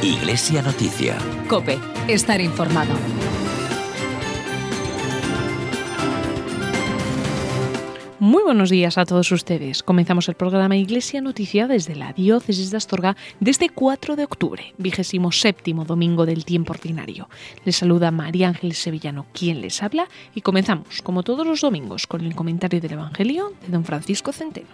Iglesia Noticia. COPE. Estar informado. Muy buenos días a todos ustedes. Comenzamos el programa Iglesia Noticia desde la Diócesis de Astorga desde 4 de octubre, 27º domingo del tiempo ordinario. Les saluda María Ángeles Sevillano, quien les habla, y comenzamos, como todos los domingos, con el comentario del Evangelio de don Francisco Centeno.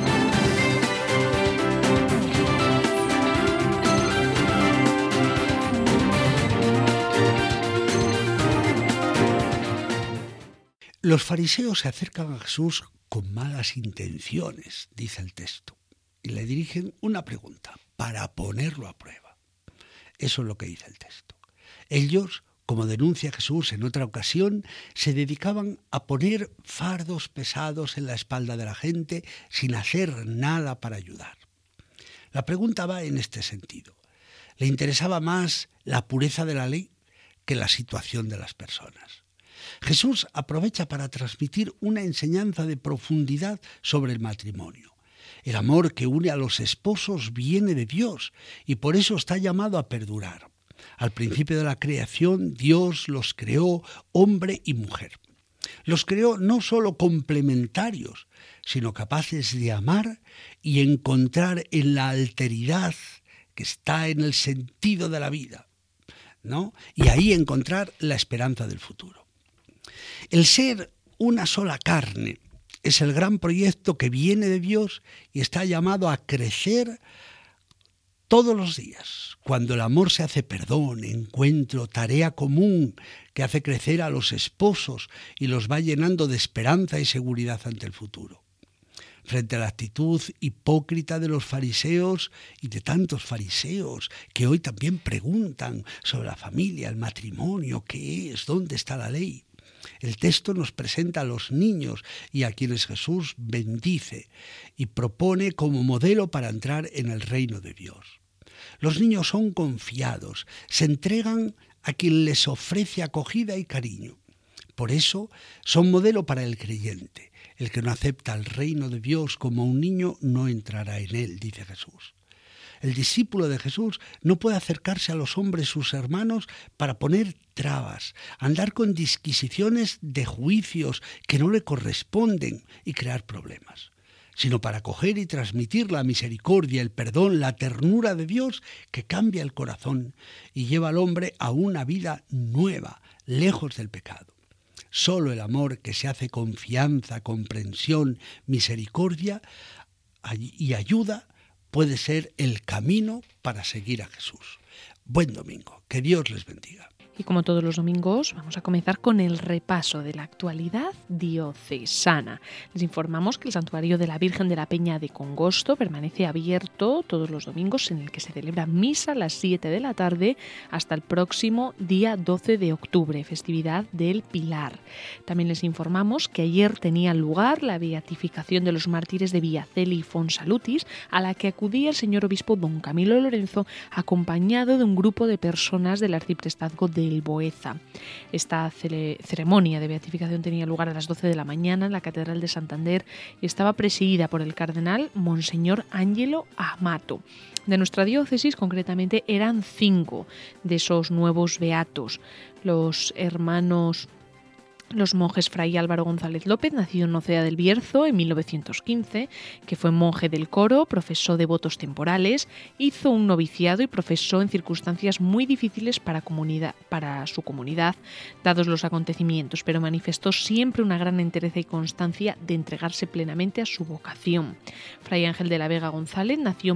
Los fariseos se acercan a Jesús con malas intenciones, dice el texto, y le dirigen una pregunta para ponerlo a prueba. Eso es lo que dice el texto. Ellos, como denuncia Jesús en otra ocasión, se dedicaban a poner fardos pesados en la espalda de la gente sin hacer nada para ayudar. La pregunta va en este sentido. ¿Le interesaba más la pureza de la ley que la situación de las personas? Jesús aprovecha para transmitir una enseñanza de profundidad sobre el matrimonio. El amor que une a los esposos viene de Dios y por eso está llamado a perdurar. Al principio de la creación, Dios los creó hombre y mujer. Los creó no solo complementarios, sino capaces de amar y encontrar en la alteridad que está en el sentido de la vida, ¿no? Y ahí encontrar la esperanza del futuro. El ser una sola carne es el gran proyecto que viene de Dios y está llamado a crecer todos los días. Cuando el amor se hace perdón, encuentro, tarea común que hace crecer a los esposos y los va llenando de esperanza y seguridad ante el futuro. Frente a la actitud hipócrita de los fariseos y de tantos fariseos que hoy también preguntan sobre la familia, el matrimonio, ¿qué es? ¿Dónde está la ley? El texto nos presenta a los niños y a quienes Jesús bendice y propone como modelo para entrar en el reino de Dios. Los niños son confiados, se entregan a quien les ofrece acogida y cariño. Por eso son modelo para el creyente. El que no acepta el reino de Dios como un niño no entrará en él, dice Jesús. El discípulo de Jesús no puede acercarse a los hombres, sus hermanos, para poner trabas, andar con disquisiciones de juicios que no le corresponden y crear problemas, sino para acoger y transmitir la misericordia, el perdón, la ternura de Dios que cambia el corazón y lleva al hombre a una vida nueva, lejos del pecado. Solo el amor que se hace confianza, comprensión, misericordia y ayuda puede ser el camino para seguir a Jesús. Buen domingo, que Dios les bendiga. Y como todos los domingos, vamos a comenzar con el repaso de la actualidad diocesana. Les informamos que el Santuario de la Virgen de la Peña de Congosto permanece abierto todos los domingos, en el que se celebra misa a las 7 de la tarde hasta el próximo día 12 de octubre, festividad del Pilar. También les informamos que ayer tenía lugar la beatificación de los mártires de Villaceli y Fonsalutis, a la que acudía el señor obispo don Camilo Lorenzo, acompañado de un grupo de personas del arciprestazgo de El Boeza. Esta ceremonia de beatificación tenía lugar a las 12 de la mañana en la Catedral de Santander y estaba presidida por el cardenal Monseñor Ángelo Amato. De nuestra diócesis, concretamente, eran 5 de esos nuevos beatos. Los monjes Fray Álvaro González López, nacido en Ocea del Bierzo en 1915, que fue monje del coro, profesó devotos temporales, hizo un noviciado y profesó en circunstancias muy difíciles para su comunidad, dados los acontecimientos, pero manifestó siempre una gran entereza y constancia de entregarse plenamente a su vocación. Fray Ángel de la Vega González nació